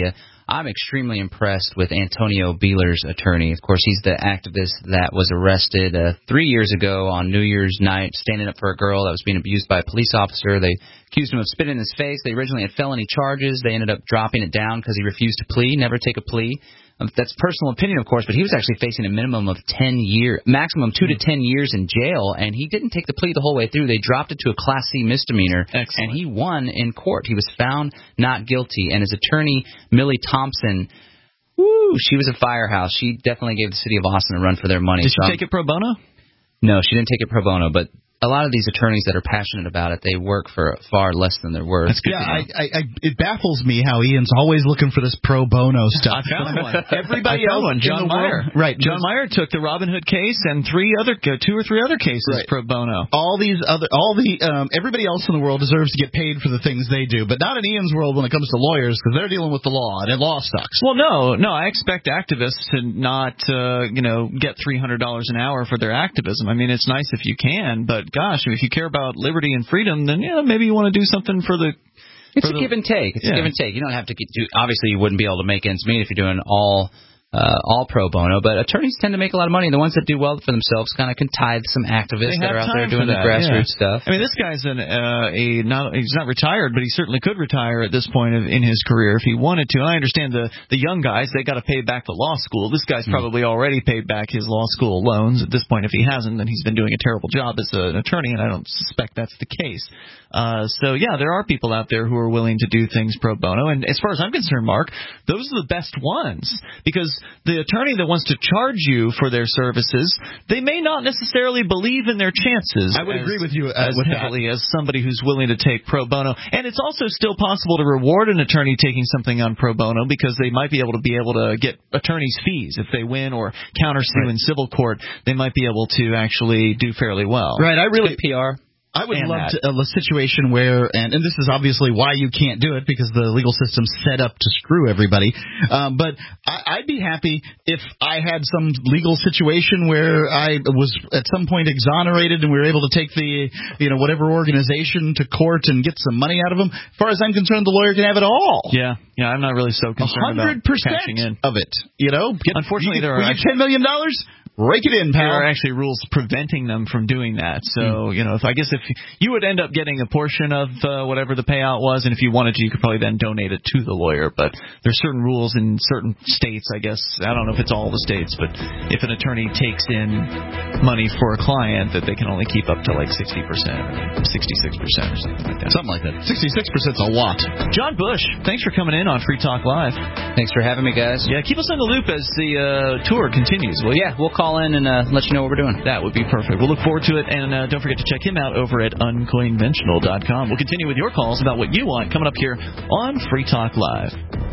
I'm extremely impressed with Antonio Beeler's attorney. Of course, he's the activist that was arrested uh, three years ago on New Year's night, standing up for a girl that was being abused by a police officer. They accused him of spitting in his face. They originally had felony charges. They ended up dropping it down because he refused to plea, never take a plea. Um, that's personal opinion, of course, but he was actually facing a minimum of ten years, maximum two to ten years in jail, and he didn't take the plea the whole way through. They dropped it to a Class C misdemeanor, Excellent. and he won in court. He was found not guilty, and his attorney, Millie Thompson, woo, she was a firehouse. She definitely gave the city of Austin a run for their money. Did she so take it pro bono? No, she didn't take it pro bono, but a lot of these attorneys that are passionate about it, they work for far less than they're worth. That's good. Yeah, I, I, I, it baffles me how Ian's always looking for this pro bono stuff. I found one. Everybody I found else one. John Mayer. World, right? John Mayer took the Robin Hood case and three other, two or three other cases right. pro bono. All these other, all the, um, everybody else in the world deserves to get paid for the things they do, but not in Ian's world when it comes to lawyers because they're dealing with the law and law sucks. Well, no, no. I expect activists to not, uh, you know, get three hundred dollars an hour for their activism. I mean, it's nice if you can, but gosh, if you care about liberty and freedom, then yeah, maybe you want to do something for the. It's for a the, give and take. It's yeah. a give and take. You don't have to get, do. Obviously, you wouldn't be able to make ends meet if you're doing all. Uh, all pro bono, but attorneys tend to make a lot of money. The ones that do well for themselves kind of can tithe some activists that are out there doing the grassroots yeah. stuff. I mean, this guy's an, uh, a not he's not retired, but he certainly could retire at this point of, in his career if he wanted to. And I understand the the young guys, they got to pay back the law school. This guy's probably mm. already paid back his law school loans at this point. If he hasn't, then he's been doing a terrible job as a, an attorney, and I don't suspect that's the case. Uh, so yeah, there are people out there who are willing to do things pro bono, and as far as I'm concerned, Mark, those are the best ones because the attorney that wants to charge you for their services, they may not necessarily believe in their chances. I would as, agree with you uh, as with heavily that. as somebody who's willing to take pro bono. And it's also still possible to reward an attorney taking something on pro bono because they might be able to be able to get attorneys' fees if they win or countersue right. in civil court. They might be able to actually do fairly well. Right. I really P R. I would love to, a situation where, and, and this is obviously why you can't do it because the legal system's set up to screw everybody, um, but I, I'd be happy if I had some legal situation where I was at some point exonerated and we were able to take the, you know, whatever organization to court and get some money out of them. As far as I'm concerned, the lawyer can have it all. Yeah, yeah, I'm not really so concerned about cashing in. of it, you know? Get, Unfortunately, you, there are we get ten million dollars? Rake it in, pal. There are actually rules preventing them from doing that. So, mm. you know, if I guess if you would end up getting a portion of uh, whatever the payout was, and if you wanted to, you could probably then donate it to the lawyer. But there's certain rules in certain states, I guess. I don't know if it's all the states, but if an attorney takes in money for a client, that they can only keep up to like sixty percent or sixty-six percent or something like that. Something like that. sixty-six percent is a lot. John Bush, thanks for coming in on Free Talk Live. Thanks for having me, guys. Yeah, keep us in the loop as the uh, tour continues, will you? Yeah, we'll call in and uh, let you know what we're doing. That would be perfect. We'll look forward to it, and uh, don't forget to check him out over at unconventional dot com. We'll continue with your calls about what you want coming up here on Free Talk Live.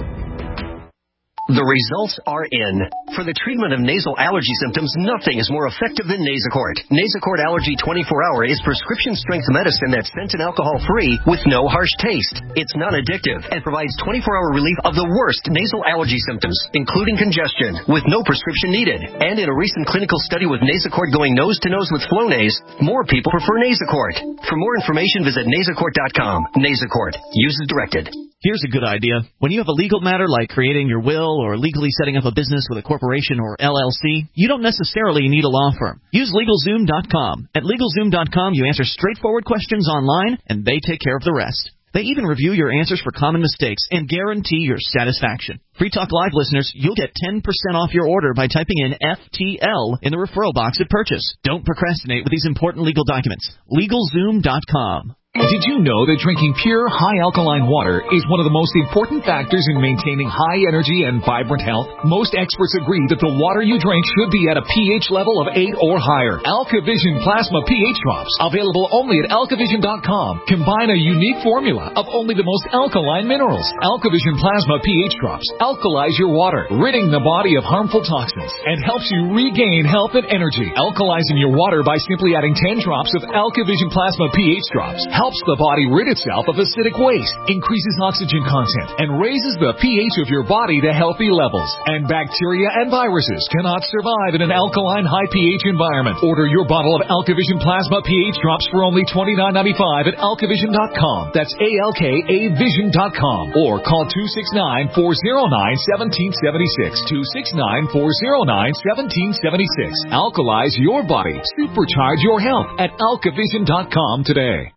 The results are in. For the treatment of nasal allergy symptoms, nothing is more effective than Nasacort. Nasacort Allergy twenty-four hour is prescription-strength medicine that's scent and alcohol-free with no harsh taste. It's non-addictive and provides twenty-four hour relief of the worst nasal allergy symptoms, including congestion, with no prescription needed. And in a recent clinical study with Nasacort going nose-to-nose with Flonase, more people prefer Nasacort. For more information, visit nasacort dot com. Nasacort. Use as directed. Here's a good idea. When you have a legal matter like creating your will or legally setting up a business with a corporation or L L C, you don't necessarily need a law firm. Use LegalZoom dot com. At LegalZoom dot com, you answer straightforward questions online, and they take care of the rest. They even review your answers for common mistakes and guarantee your satisfaction. Free Talk Live listeners, you'll get ten percent off your order by typing in F T L in the referral box at purchase. Don't procrastinate with these important legal documents. LegalZoom dot com. Did you know that drinking pure, high-alkaline water is one of the most important factors in maintaining high energy and vibrant health? Most experts agree that the water you drink should be at a pH level of eight or higher. AlkaVision Plasma pH Drops, available only at alkavision dot com, combine a unique formula of only the most alkaline minerals. AlkaVision Plasma pH Drops alkalize your water, ridding the body of harmful toxins, and helps you regain health and energy. Alkalizing your water by simply adding ten drops of AlkaVision Plasma pH Drops helps helps the body rid itself of acidic waste, increases oxygen content, and raises the pH of your body to healthy levels. And bacteria and viruses cannot survive in an alkaline high pH environment. Order your bottle of AlkaVision Plasma pH drops for only twenty-nine ninety-five at alkavision dot com. That's A L K A vision dot com. Or call two six nine, four oh nine, one seven seven six. two six nine, four oh nine, one seven seven six. Alkalize your body. Supercharge your health at alkavision dot com today.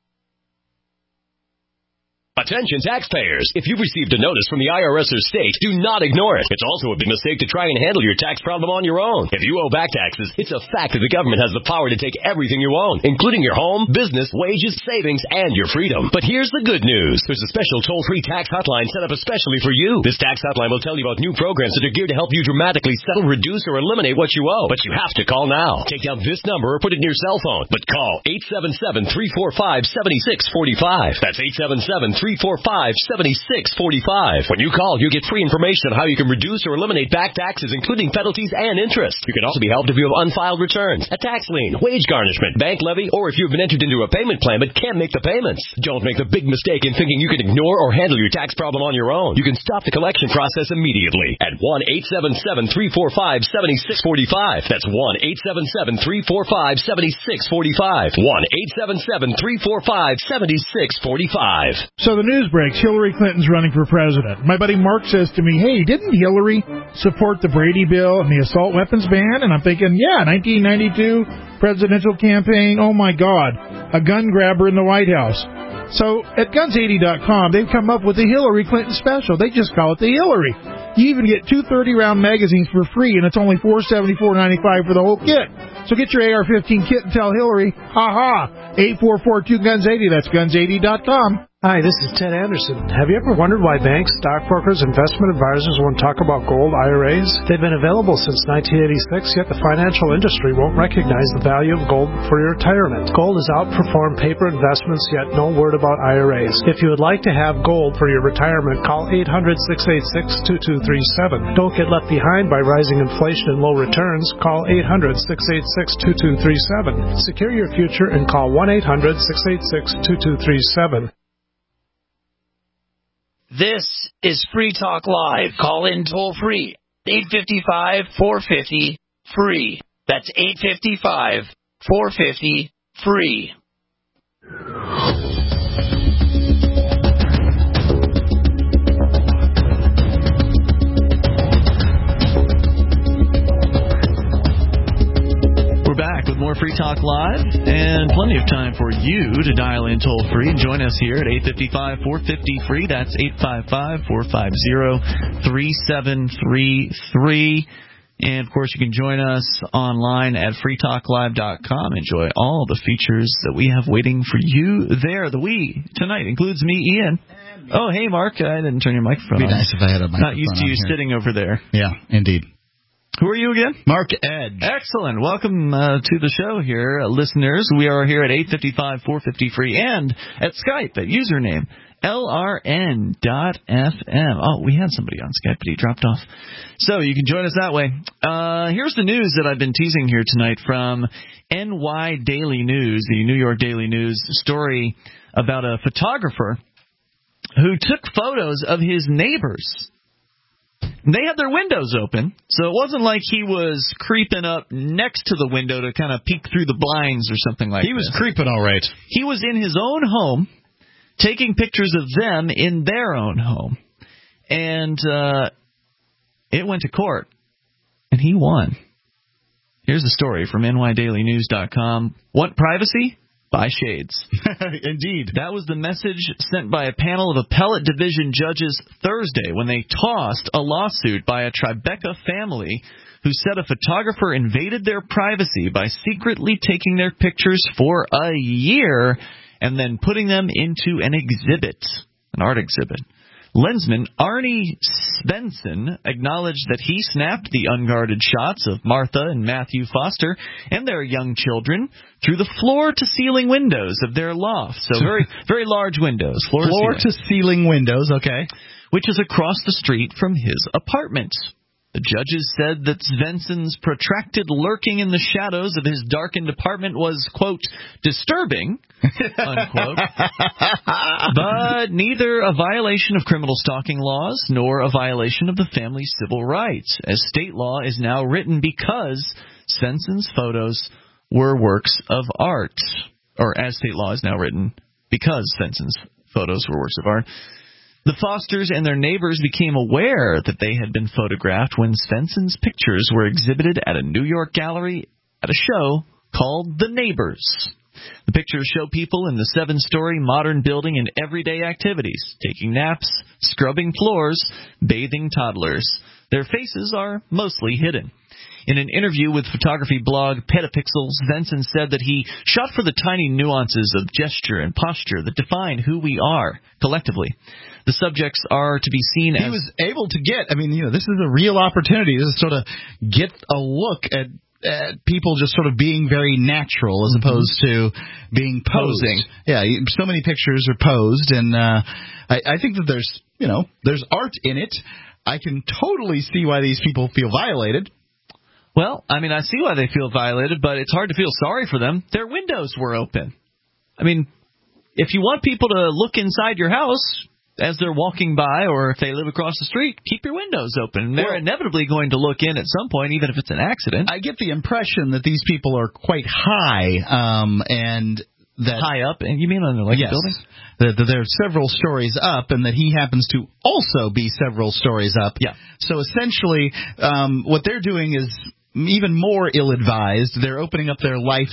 Attention taxpayers. If you've received a notice from the I R S or state, do not ignore it. It's also a big mistake to try and handle your tax problem on your own. If you owe back taxes, it's a fact that the government has the power to take everything you own, including your home, business, wages, savings, and your freedom. But here's the good news. There's a special toll-free tax hotline set up especially for you. This tax hotline will tell you about new programs that are geared to help you dramatically settle, reduce, or eliminate what you owe. But you have to call now. Take down this number or put it in your cell phone. But call eight seven seven, three four five, seven six four five. That's eight seven seven, three four five, seven six four five. When you call, you get free information on how you can reduce or eliminate back taxes, including penalties and interest. You can also be helped if you have unfiled returns, a tax lien, wage garnishment, bank levy, or if you've been entered into a payment plan but can't make the payments. Don't make the big mistake in thinking you can ignore or handle your tax problem on your own. You can stop the collection process immediately at one eight seven seven, three four five, seven six four five. That's one eight seven seven, three four five, seven six four five. one eight seven seven, three four five, seven six four five. So the news breaks. Hillary Clinton's running for president. My buddy Mark says to me, hey, didn't Hillary support the Brady bill and the assault weapons ban? And I'm thinking, yeah, nineteen ninety-two presidential campaign. Oh, my God, a gun grabber in the White House. So at guns eighty dot com, they've come up with the Hillary Clinton special. They just call it the Hillary. You even get two thirty-round magazines for free, and it's only four seventy-four ninety-five for the whole kit. So get your A R fifteen kit and tell Hillary, ha-ha, eight four four two guns eighty. That's guns eighty dot com. Hi, this is Ted Anderson. Have you ever wondered why banks, stockbrokers, investment advisors won't talk about gold I R As? They've been available since nineteen eighty-six, yet the financial industry won't recognize the value of gold for your retirement. Gold has outperformed paper investments, yet no word about I R As. If you would like to have gold for your retirement, call eight hundred, six eight six, two two three seven. Don't get left behind by rising inflation and low returns. Call eight hundred, six eight six, two two three seven. Secure your future and call one eight hundred, six eight six, two two three seven. This is Free Talk Live. Call in toll free. eight five five, four five zero, free. That's eight five five, four five zero, free. Back with more Free Talk Live and plenty of time for you to dial in toll free and join us here at eight five five, four five zero, free. That's eight five five, four five zero, three seven three three. And of course, you can join us online at free talk live dot com. Enjoy all the features that we have waiting for you there. The we tonight includes me, Ian. Oh, hey, Mark. I didn't turn your microphone on. It'd be nice if I had a microphone. Not used to you here. sitting over there. Yeah, indeed. Who are you again? Mark Edge. Excellent. Welcome uh, to the show here, uh, listeners. We are here at eight five five, four five zero, free and at Skype at username L R N dot F M. Oh, we had somebody on Skype, but he dropped off. So you can join us that way. Uh, here's the news that I've been teasing here tonight from N Y Daily News, the New York Daily News story about a photographer who took photos of his neighbors. They had their windows open, so it wasn't like he was creeping up next to the window to kind of peek through the blinds or something like that. He was creeping all right. He was in his own home, taking pictures of them in their own home. And uh, it went to court, and he won. Here's a story from N Y Daily News dot com. Want privacy? Buy shades. Indeed. That was the message sent by a panel of appellate division judges Thursday when they tossed a lawsuit by a Tribeca family who said a photographer invaded their privacy by secretly taking their pictures for a year and then putting them into an exhibit, an art exhibit. Lensman Arnie Svensson acknowledged that he snapped the unguarded shots of Martha and Matthew Foster and their young children through the floor-to-ceiling windows of their loft. So very, very large windows. Floor-to-ceiling Floor windows, okay. Which is across the street from his apartment. The The judges said that Svensson's protracted lurking in the shadows of his darkened apartment was, quote, disturbing, unquote, but neither a violation of criminal stalking laws nor a violation of the family's civil rights, as state law is now written because Svensson's photos were works of art, or as state law is now written because Svensson's photos were works of art. The Fosters and their neighbors became aware that they had been photographed when Svensson's pictures were exhibited at a New York gallery at a show called The Neighbors. The pictures show people in the seven-story modern building in everyday activities, taking naps, scrubbing floors, bathing toddlers. Their faces are mostly hidden. In an interview with photography blog Petapixel, Svensson said that he shot for the tiny nuances of gesture and posture that define who we are collectively. The subjects are to be seen as... He was able to get, I mean, you know, this is a real opportunity. This is sort of get a look at, at people just sort of being very natural as mm-hmm. opposed to being posing. Yeah, so many pictures are posed, and uh, I, I think that there's, you know, there's art in it. I can totally see why these people feel violated. Well, I mean, I see why they feel violated, but it's hard to feel sorry for them. Their windows were open. I mean, if you want people to look inside your house as they're walking by, or if they live across the street, keep your windows open. They're well, inevitably going to look in at some point, even if it's an accident. I get the impression that these people are quite high, um, and that high up. And you mean on the like yes, building? That, that they're several stories up, and that he happens to also be several stories up. Yeah. So essentially, um, what they're doing is even more ill-advised. They're opening up their life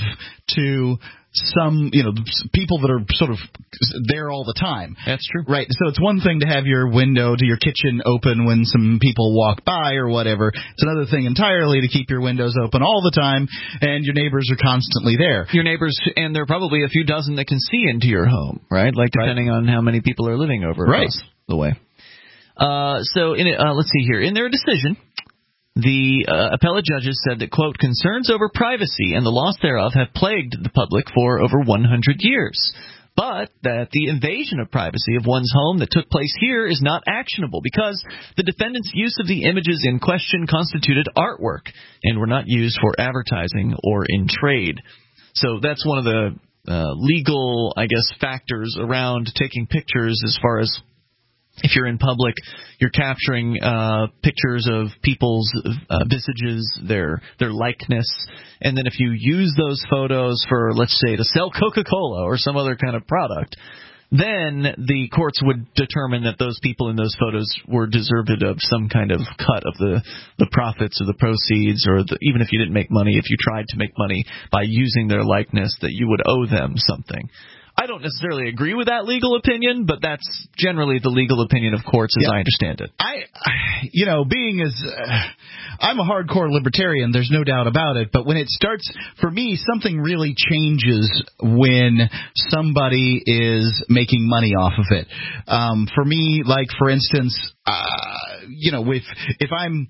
to some, you know, people that are sort of there all the time. That's true. Right. So it's one thing to have your window to your kitchen open when some people walk by or whatever. It's another thing entirely to keep your windows open all the time, and your neighbors are constantly there. Your neighbors, and there are probably a few dozen that can see into your home, right? Like depending right. on how many people are living over right. across the way. Uh, so in it, uh, let's see here. In their decision, the uh, appellate judges said that, quote, concerns over privacy and the loss thereof have plagued the public for over one hundred years, but that the invasion of privacy of one's home that took place here is not actionable because the defendant's use of the images in question constituted artwork and were not used for advertising or in trade. So that's one of the uh, legal, I guess, factors around taking pictures as far as if you're in public, you're capturing uh, pictures of people's uh, visages, their their likeness, and then if you use those photos for, let's say, to sell Coca-Cola or some other kind of product, then the courts would determine that those people in those photos were deserved of some kind of cut of the, the profits or the proceeds, or the, even if you didn't make money, if you tried to make money by using their likeness, that you would owe them something. I don't necessarily agree with that legal opinion, but that's generally the legal opinion of courts as yeah. I understand it. I, you know, being as uh, I'm a hardcore libertarian, there's no doubt about it. But when it starts, for me, something really changes when somebody is making money off of it. Um, for me, like for instance, uh, you know, if if I'm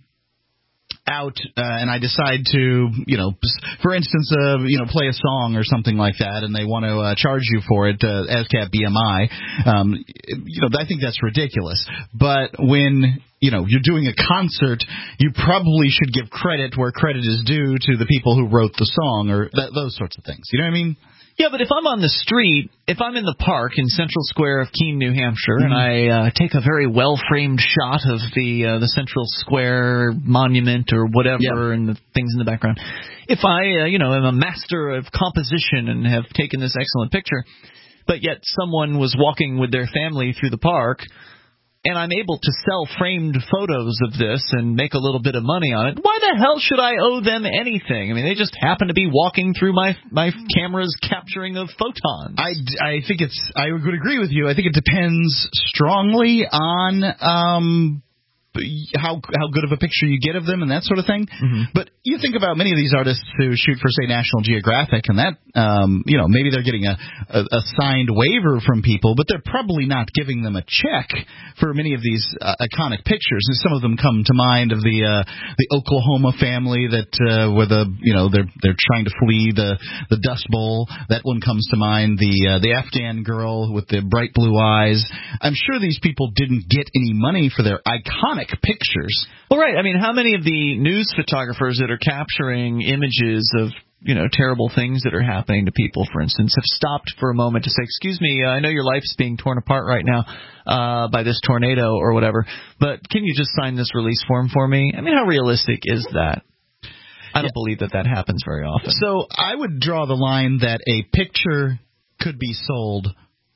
out uh, and I decide to, you know, for instance, uh, you know, play a song or something like that, and they want to uh, charge you for it, uh, ASCAP B M I, um, you know, I think that's ridiculous. But when, you know, you're doing a concert, you probably should give credit where credit is due to the people who wrote the song, or th- those sorts of things. You know what I mean? Yeah, but if I'm on the street, if I'm in the park in Central Square of Keene, New Hampshire, mm-hmm. and I uh, take a very well-framed shot of the uh, the Central Square monument or whatever, yeah. and the things in the background, if I, uh, you know, am a master of composition and have taken this excellent picture, but yet someone was walking with their family through the park, and I'm able to sell framed photos of this and make a little bit of money on it, why the hell should I owe them anything? I mean, they just happen to be walking through my my camera's capturing of photons. I, I think it's – I would agree with you. I think it depends strongly on um, how how good of a picture you get of them and that sort of thing. Mm-hmm. But you think about many of these artists who shoot for, say, National Geographic, and that, um, you know, maybe they're getting a, a, a signed waiver from people, but they're probably not giving them a check for many of these uh, iconic pictures. And some of them come to mind of the uh, the Oklahoma family that uh, where the you know they're they're trying to flee the the Dust Bowl. That one comes to mind. The uh, the Afghan girl with the bright blue eyes. I'm sure these people didn't get any money for their iconic like pictures. Well, right. I mean, how many of the news photographers that are capturing images of, you know, terrible things that are happening to people, for instance, have stopped for a moment to say, excuse me, uh, I know your life's being torn apart right now uh, by this tornado or whatever, but can you just sign this release form for me? I mean, how realistic is that? I don't yeah. believe that that happens very often. So I would draw the line that a picture could be sold,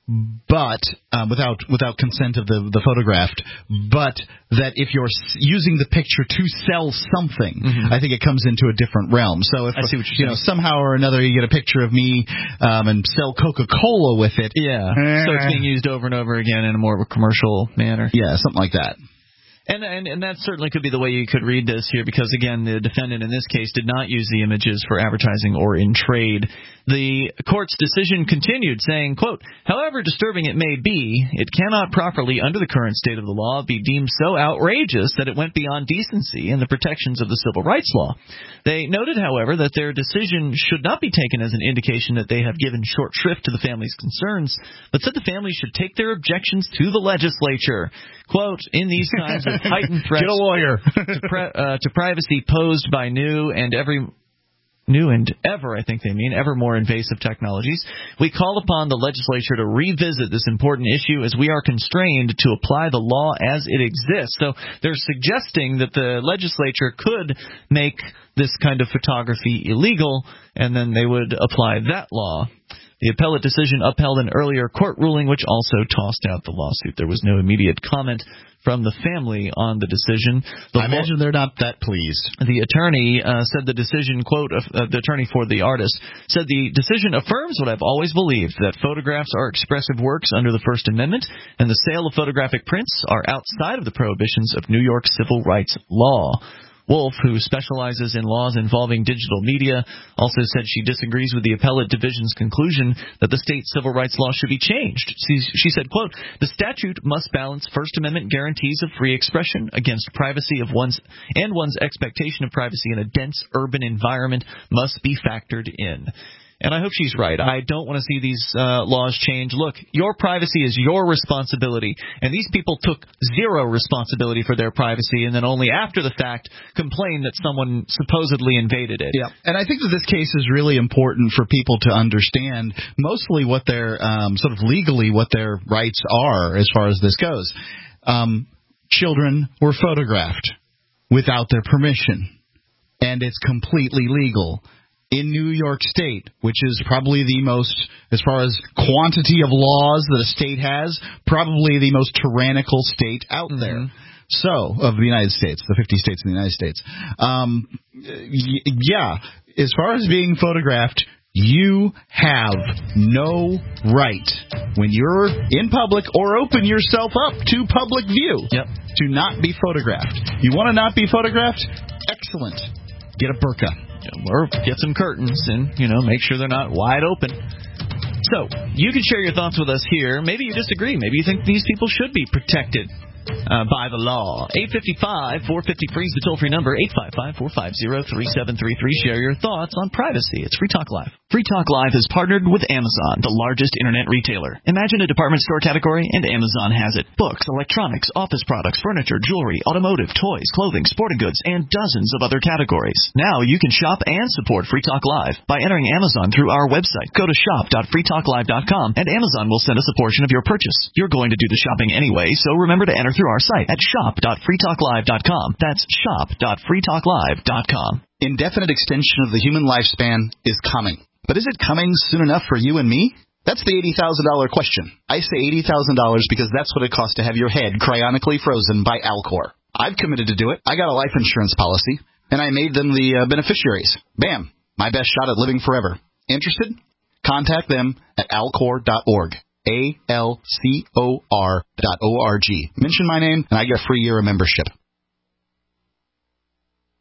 but um, without without consent of the the photographed, but that if you're using the picture to sell something, mm-hmm. I think it comes into a different realm. So if I see what you're you know somehow or another you get a picture of me um, and sell Coca-Cola with it, yeah, eh. so it's being used over and over again in a more of a commercial manner, yeah, something like that. And, and and that certainly could be the way you could read this here, because, again, the defendant in this case did not use the images for advertising or in trade. The court's decision continued, saying, quote, however disturbing it may be, it cannot properly, under the current state of the law, be deemed so outrageous that it went beyond decency and the protections of the civil rights law. They noted, however, that their decision should not be taken as an indication that they have given short shrift to the family's concerns, but said the family should take their objections to the legislature. Quote, in these times of heightened threats Get a lawyer. to, pri- uh, to privacy posed by new and every new and ever, I think they mean, ever more invasive technologies, we call upon the legislature to revisit this important issue as we are constrained to apply the law as it exists. So they're suggesting that the legislature could make this kind of photography illegal, and then they would apply that law. The appellate decision upheld an earlier court ruling, which also tossed out the lawsuit. There was no immediate comment from the family on the decision. The I imagine they're not that pleased. The attorney uh, said the decision, quote, uh, the attorney for the artist, said the decision affirms what I've always believed, that photographs are expressive works under the First Amendment, and the sale of photographic prints are outside of the prohibitions of New York civil rights law. Wolf, who specializes in laws involving digital media, also said she disagrees with the appellate division's conclusion that the state civil rights law should be changed. She, she said, quote, the statute must balance First Amendment guarantees of free expression against privacy of one's and one's expectation of privacy in a dense urban environment must be factored in. And I hope she's right. I don't want to see these uh, laws change. Look, your privacy is your responsibility, and these people took zero responsibility for their privacy and then only after the fact complained that someone supposedly invaded it. Yeah, and I think that this case is really important for people to understand mostly what their, um, sort of legally, what their rights are as far as this goes. Um, children were photographed without their permission, and it's completely legal. In New York State, which is probably the most, as far as quantity of laws that a state has, probably the most tyrannical state out mm-hmm. there. So, of the United States, the fifty states in the United States. Um, y- yeah, as far as being photographed, you have no right, when you're in public or open yourself up to public view, yep. to not be photographed. You want to not be photographed? Excellent. Get a burqa. Or get some curtains and, you know, make sure they're not wide open. So, you can share your thoughts with us here. Maybe you disagree. Maybe you think these people should be protected uh, by the law. eight five five, four five zero, free is the toll-free number. eight five five, four five zero, three seven three three. Share your thoughts on privacy. It's Free Talk Live. Free Talk Live is partnered with Amazon, the largest internet retailer. Imagine a department store category, and Amazon has it. Books, electronics, office products, furniture, jewelry, automotive, toys, clothing, sporting goods, and dozens of other categories. Now you can shop and support Free Talk Live by entering Amazon through our website. Go to shop dot free talk live dot com, and Amazon will send us a portion of your purchase. You're going to do the shopping anyway, so remember to enter through our site at shop dot free talk live dot com. That's shop dot free talk live dot com. Indefinite extension of the human lifespan is coming. But is it coming soon enough for you and me? That's the eighty thousand dollars question. I say eighty thousand dollars because that's what it costs to have your head cryonically frozen by Alcor. I've committed to do it. I got a life insurance policy, and I made them the uh, beneficiaries. Bam! My best shot at living forever. Interested? Contact them at alcor dot org. A L C O R dot O R G. Mention my name, and I get a free year of membership.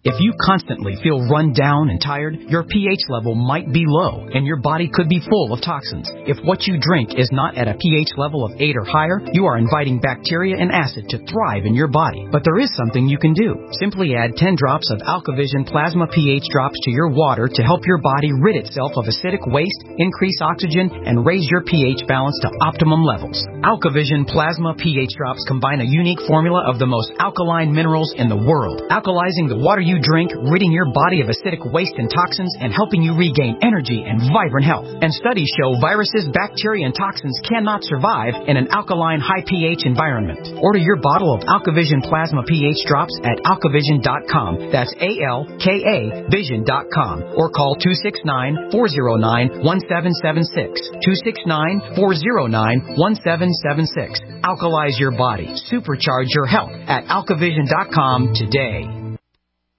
If you constantly feel run down and tired, your pH level might be low, and your body could be full of toxins. If what you drink is not at a pH level of eight or higher, you are inviting bacteria and acid to thrive in your body. But there is something you can do. Simply add ten drops of AlkaVision Plasma pH drops to your water to help your body rid itself of acidic waste, increase oxygen, and raise your pH balance to optimum levels. AlkaVision Plasma pH drops combine a unique formula of the most alkaline minerals in the world, alkalizing the water you drink, ridding your body of acidic waste and toxins, and helping you regain energy and vibrant health. And studies show viruses, bacteria, and toxins cannot survive in an alkaline, high pH environment. Order your bottle of AlkaVision Plasma pH drops at alkavision dot com. That's A L K A vision dot com. Or call two six nine, four zero nine, one seven seven six. two six nine, four zero nine, one seven seven six. Alkalize your body. Supercharge your health at alkavision dot com today.